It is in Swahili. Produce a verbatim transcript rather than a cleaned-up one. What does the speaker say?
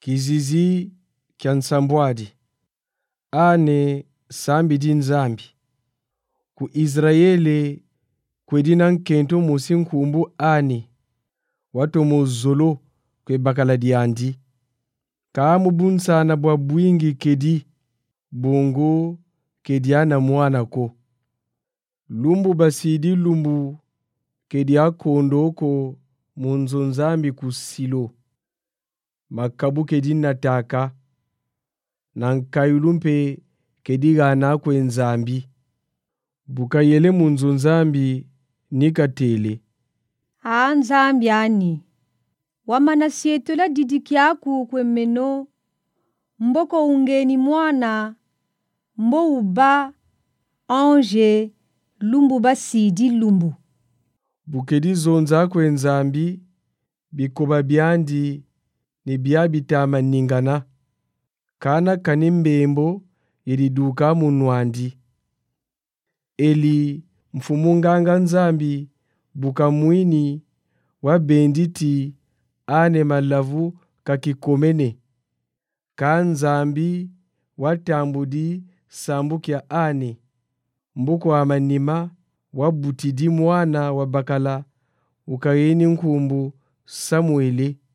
kizizi kya nsambwadi ane sambi di nzambi ku Israeli kwedina nkento musi nkumbu ane watu muzolo kwe bakala diandi kaamu bunsana bwa bwingi kedi bongo kediana mwana ko lumbu basidi lumbu kedia kondoko munzo nzambi kusilo makabu kedi nataka na nkayulumpe kedi gana kwe nzambi bukayele munzo nzambi nikatele a nzambi ani wamana sietola didikyaku kwe meno mboko ungeni mwana mbo uba anje lumbu basidi lumbu bukedi zonza kwe nzambi bikoba byandi ni byabitama ningana kana kanimbembo iriduka munwandi eli mfumunganga nzambi bukamwini wa benditi ane malavu kakikomene ka nzambi watambudi sambukya ane mbuko amanima wabutidi mwana wa bakala ukayeni nkumbu Samueli